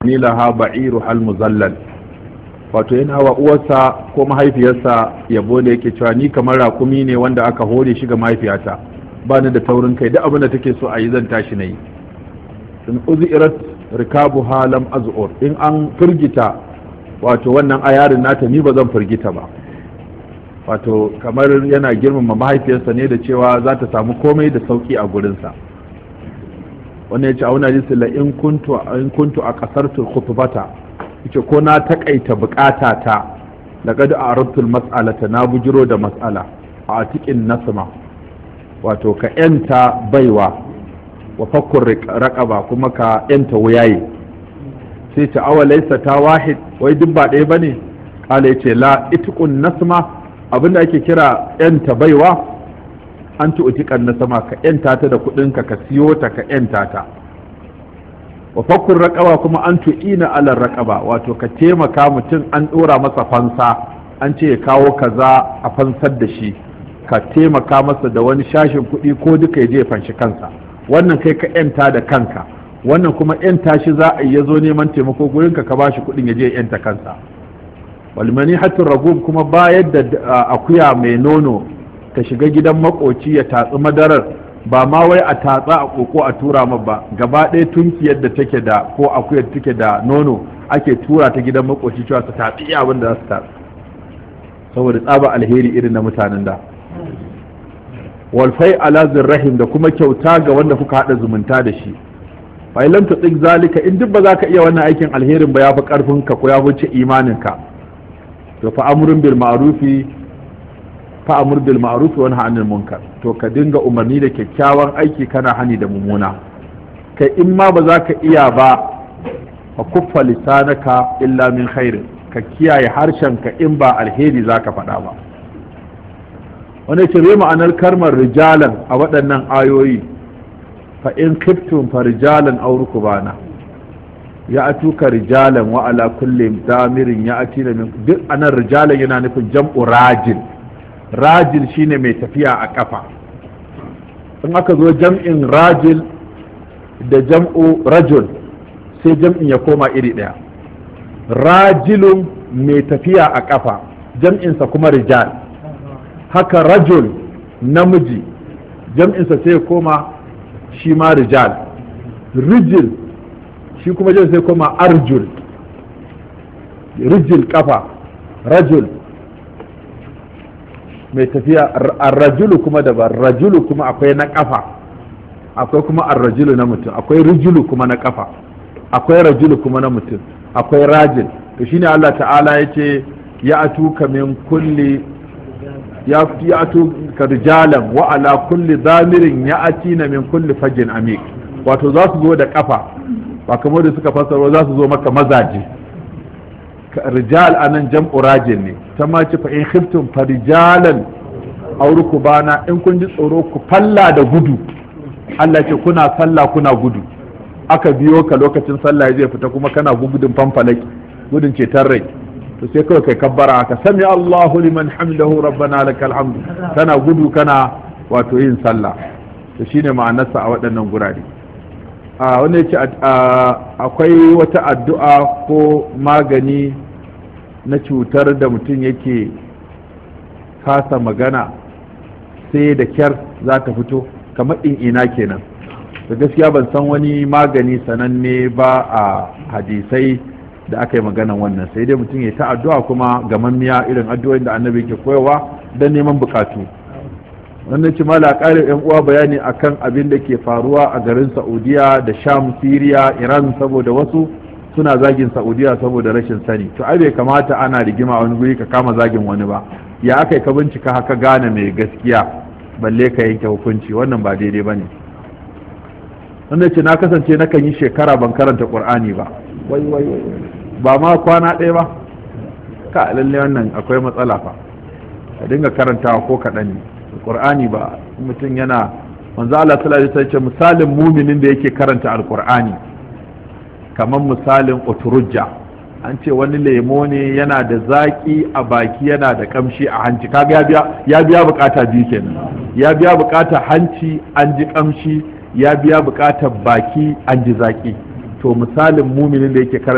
laha ba'iru hal muzallal, wato yana wa uwarsa ko mahaifiyarsa yabo da yake cewa ni kamar rakumi ne wanda aka hore shi ga mahaifiyata, ba ni da taurin kai, duk abin da take so a yi zan tashi na yi. in uzirat rikabuha lam az'ur, in an firgita wato wannan ayarin nata ni ba zan firgita ba. wato kamar yana girmama mahaifiyarsa ne da cewa za ta samu komai da sauki a gurinsa. wannan yace auna hadisi la in kuntu a kasartul khutbata, yace ko na takaita bukata ta laqad a'radtu mas'alata, na bujiro da mas'ala a tiqin nasma, wato ka yanta baiwa wa fakkur raqaba, kuma ka yanta wuyaye. sai ta awa laysa ta wahid, wai duk ba ɗaya bane? kala yace la itqun nasma, abinda ake kira yanta baiwa an tu'tiqan nasma, ka yanta ta da kudin ka siyo ta ka yanta ta. wa fakkur raqaba kuma an tu'ina ala raqaba, wato ka taimaka mutum an dora masa fansa, an ce ya kawo kaza a fansar da shi, ka taimaka masa da wani shashin kuɗi ko duka ya je fanshi kansa. wannan kai ka yanta da kanka, wannan kuma yanta shi za a yi, ya zo neman taimako gurin ka bashi kuɗin ya je yanta kansa. walmani hatin ragub kuma bayar da akuya mai nono ta shiga gidan makoci ya tatsi madarar, ba ma wai a tatsa a koko a tura ma ba, gaba ɗaya tunkiyar da take da ko akuyar take da nono ake tura ta gidan makoci cewa su tatsi abin da za su tatsi, saboda tsaba alheri irin na mutanen da. walfai ala zirrahim, da kuma kyauta ga wanda kuka haɗa zumunta da shi. fa lam tutik zalika, in duk ba za ka iya wannan aikin alherin ba, ya fi karfin ka ko ya wuce imanin ka, to fa amrun bil ma'rufi fa amur bil ma'ruf wa nahy anil munkar, to ka dinga umarni da kyakkyawan aiki kana hani da mummuna. kai in ma ba za ka iya ba, fa kuffa lisanaka illa min khairin, ka kiyaye harshen ka in ba alheri za ka faɗa ba. wanda ce bai ma'anar kalmar rijalan a waɗannan ayoyi. fa in khiftum fa rijalan aw rukbana ya atuka rijalan wa ala kulli damirin ya atina min, duk anan rijalan yana nufin jam'u rajil. rajil shine mai tafiya a kafa. in aka zo jam'in rajil da jam'u rajul sai jam'in ya koma iri daya. rajilun mai tafiya a kafa, jam'insa kuma rijal. haka rajul namiji, jam'insa sai ya koma shi ma rijal. rijil shi kuma jan sai koma arjul, rijil kafa, rajul mai tafiya. arrajulu kuma daban, rajulu kuma akwai na kafa, akwai kuma arrajulu na mutum, akwai rijulu kuma na kafa, akwai rajulu kuma na mutum, akwai rajil. to shine Allah ta'ala yace ya atuka min kulli ya atuka rijalan wa ala kulli dhamirin ya atina min kulli fajin amik, wato za su zo da kafa, ba kamar da suka fasaro za su zo maka mazaje. rijal anan jam'u rajil ne, ta ma ce fa in khiftum fa rijalan aw rukbana, in kun ji tsoro ku falla da gudu. Allah ce kuna sallah kuna gudu, aka biyo ka lokacin sallah zai fita kuma kana gudun fanfalaki, gudun ceton rai, to sai kawai kai kabbara aka sami Allahu liman hamdahu rabbana lakal hamdu, kana gudu kana wato yin sallah. to shine ma'anarsa a waɗannan gurare. wanda yace akwai wata addu'a ko magani na cutar da mutum yake kasa magana sai da kyar za ta fito, kamar ina kenan. da gaskiya ban san wani magani sananne ba a hadisai da aka yi maganan wannan, sai dai mutum ya ta addu'a kuma gamammiya irin addu'o'in da annabi ke koyawa don neman bukatu. wannan ci mala ƙarin yan uwa bayani akan abin da ke faruwa a garin Saudiya da Sham, Syria, Iran, saboda wasu suna zagin Saudiya saboda rashin sani. to ai bai kamata ana rigima wani guri ka kama zagin wani ba, ya aka yi ka bincika haka gane mai gaskiya balle ka yanke hukunci, wannan ba daidai bane. wannan ce na kasance nakan yi shekara ban karanta Qur'ani ba, wai ba ma kwana ɗaya ba. ka lalle wannan akwai matsala fa, ka dinga karantawa ko kaɗan ne. Qur'ani ba mutum yana, manzo Allah sallallahu alaihi wasallam misalin muminin da yake karanta alqur'ani kamar misalin uturujja. an ce wani lemo ne yana da zaki a baki yana da kamshi a hanci, kaga ya biya bukata biyu kenan. ya biya bukata hanci an ji kamshi, ya biya bukatar baki an ji zaki. to misalin muminin da yake karanta